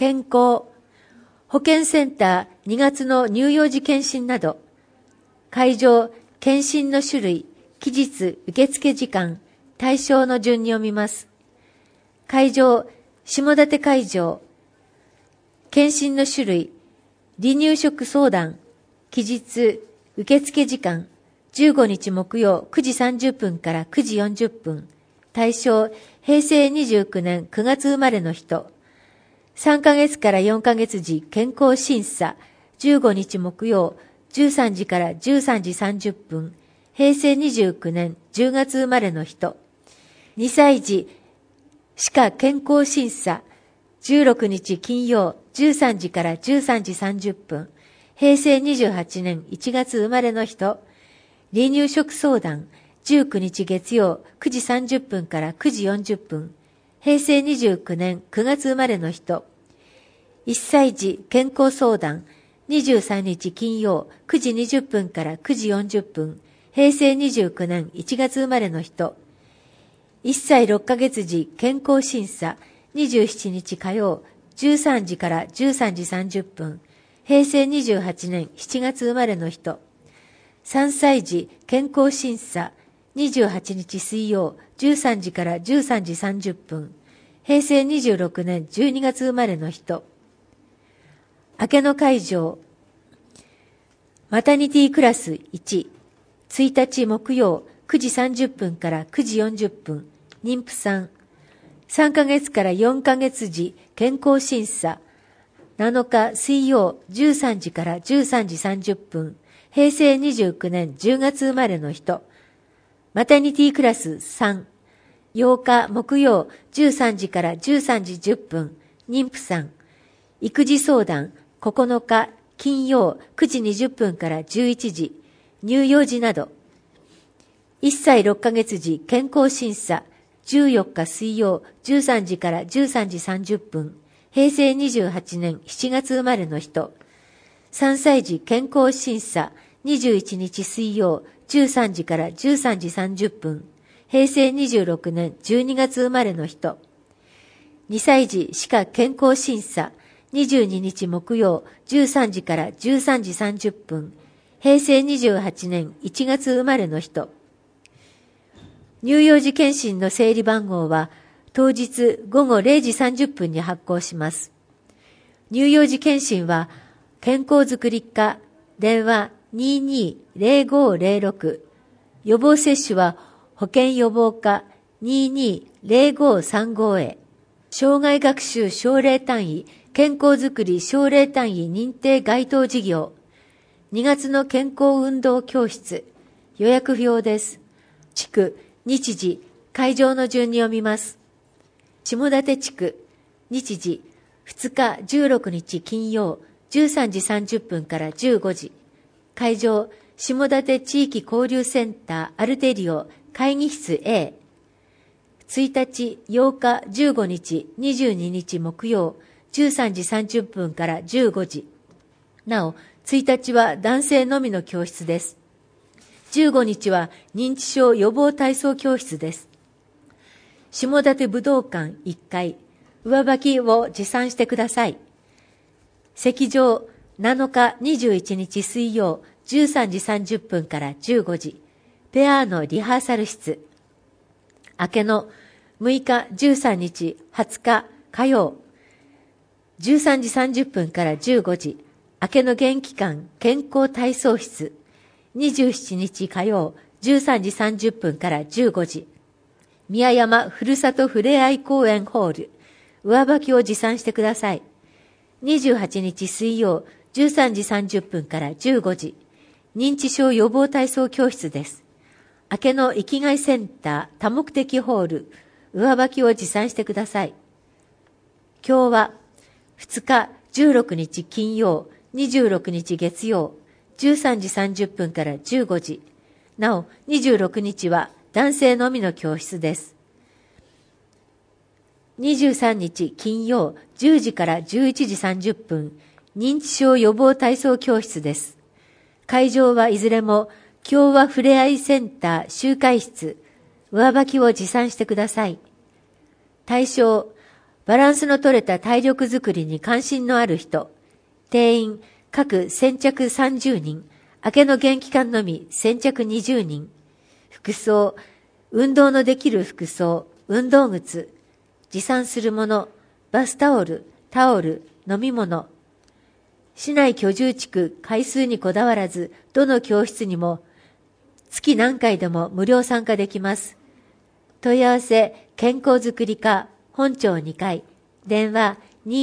健康、保健センター2月の乳幼児検診など、会場、検診の種類、期日、受付時間、対象の順に読みます。会場、下館会場、検診の種類、離乳食相談、期日、受付時間、15日木曜9時30分から9時40分、対象、平成29年9月生まれの人、3ヶ月から4ヶ月時健康審査、15日木曜13時から13時30分、平成29年10月生まれの人、2歳児歯科健康審査、16日金曜13時から13時30分、平成28年1月生まれの人、離乳食相談、19日月曜9時30分から9時40分、平成29年9月生まれの人、1歳児健康相談、23日金曜9時20分から9時40分、平成29年1月生まれの人、1歳6ヶ月時健康審査、27日火曜13時から13時30分、平成28年7月生まれの人、3歳児健康審査、28日水曜13時から13時30分、平成26年12月生まれの人、明けの会場、マタニティクラス1、1日木曜9時30分から9時40分、妊婦さん、3ヶ月から4ヶ月時健康審査、7日水曜13時から13時30分、平成29年10月生まれの人、マタニティクラス3、8日木曜13時から13時10分、妊婦さん、育児相談9日金曜9時20分から11時、乳幼児など、1歳6ヶ月時健康審査、14日水曜13時から13時30分、平成28年7月生まれの人、3歳児健康審査、21日水曜13時から13時30分、平成26年12月生まれの人、2歳児歯科健康審査、22日木曜13時から13時30分、平成28年1月生まれの人、乳幼児検診の整理番号は当日午後0時30分に発行します。乳幼児検診は健康づくり課電話220506、予防接種は保健予防課220535へ、障害学習奨励単位健康づくり奨励単位認定該当事業、2月の健康運動教室、予約不要です。地区、日時、会場の順に読みます。下館地区、日時、2日16日金曜、13時30分から15時。会場、下館地域交流センターアルテリオ会議室 A。1日、8日、15日、22日木曜、13時30分から15時。なお、1日は男性のみの教室です。15日は認知症予防体操教室です。下館武道館1階、上履きを持参してください。席上、7日21日水曜、13時30分から15時、ペアのリハーサル室。明けの6日13日20日火曜、13時30分から15時、明けの元気館健康体操室。27日火曜、13時30分から15時、宮山ふるさとふれあい公園ホール、上履きを持参してください。28日水曜、13時30分から15時、認知症予防体操教室です。明けの生きがいセンター多目的ホール、上履きを持参してください。今日は2日16日金曜、26日月曜、13時30分から15時。なお、26日は男性のみの教室です。23日金曜、10時から11時30分、認知症予防体操教室です。会場はいずれも、共和ふれあいセンター集会室、上履きを持参してください。対象、 バランスの取れた体力づくりに関心のある人、定員、各先着30人、明けの元気館のみ先着20人、服装、運動のできる服装、運動靴、持参するもの、バスタオル、タオル、飲み物。市内居住地区、回数にこだわらず、どの教室にも、月何回でも無料参加できます。問い合わせ、健康づくり課、本町2階、電話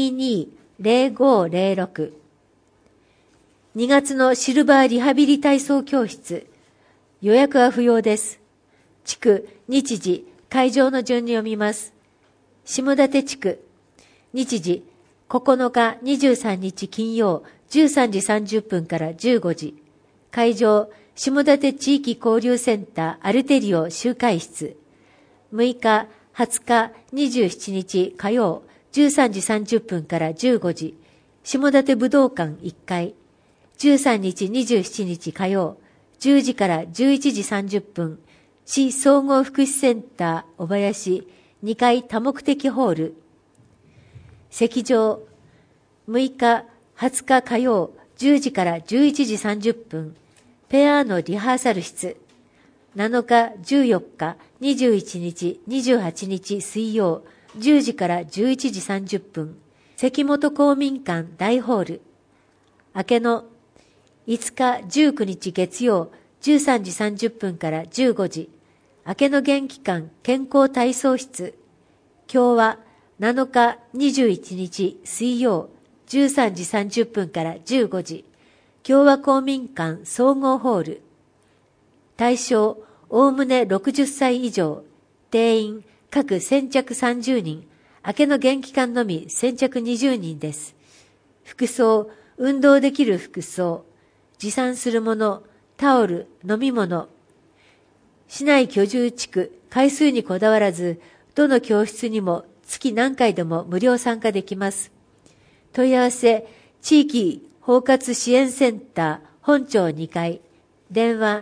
22-0506。2月のシルバーリハビリ体操教室、予約は不要です。地区、日時、会場の順に読みます。下館地区、日時、9日23日金曜13時30分から15時。会場、下館地域交流センターアルテリオ集会室。6日、20日、27日火曜13時30分から15時。下館武道館1階。13日27日火曜10時から11時30分。市総合福祉センター小林2階多目的ホール。席上、6日、20日火曜10時から11時30分。ペアのリハーサル室。7日、14日、21日、28日水曜10時から11時30分。関本公民館大ホール。明けの5日、19日月曜13時30分から15時。明けの元気館健康体操室。今日は7日21日水曜13時30分から15時。共和公民館総合ホール。対象、おおむね60歳以上。定員、各先着30人。明けの元気館のみ先着20人です。服装、運動できる服装。持参するもの、タオル、飲み物。市内居住地区、回数にこだわらず、どの教室にも月何回でも無料参加できます。問い合わせ、地域包括支援センター本町2階、電話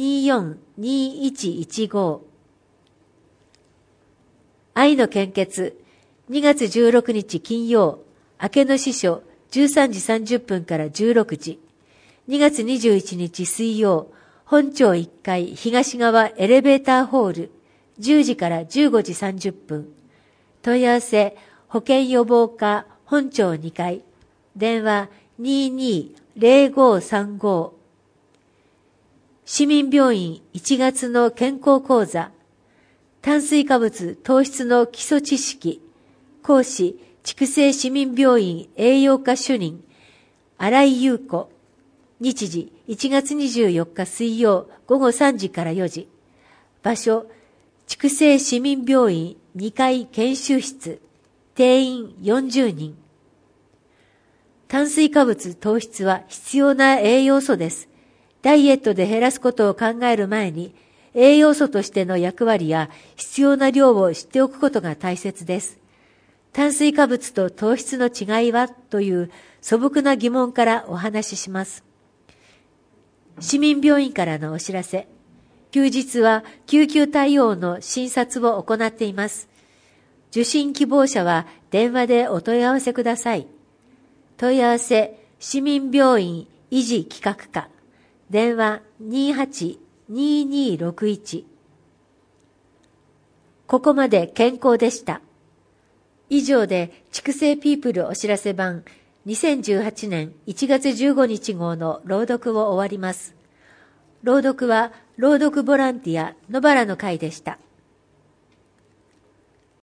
24-2115。愛の献血、2月16日金曜、明けの司書13時30分から16時。2月21日水曜、本町1階東側エレベーターホール、10時から15時30分。問い合わせ、保健予防課本町2階、電話22-0535。市民病院1月の健康講座、炭水化物糖質の基礎知識、講師、筑西市民病院栄養科主任、新井優子。日時、1月24日水曜午後3時から4時。場所、筑西市民病院2階研修室。定員40人。炭水化物糖質は必要な栄養素です。ダイエットで減らすことを考える前に、栄養素としての役割や必要な量を知っておくことが大切です。炭水化物と糖質の違いはという素朴な疑問からお話しします。市民病院からのお知らせ。休日は救急対応の診察を行っています。受診希望者は電話でお問い合わせください。問い合わせ、市民病院維持企画課。電話28-2261。ここまで健康でした。以上で、筑西ピープルお知らせ版2018年1月15日号の朗読を終わります。朗読は、朗読ボランティア野原の会でした。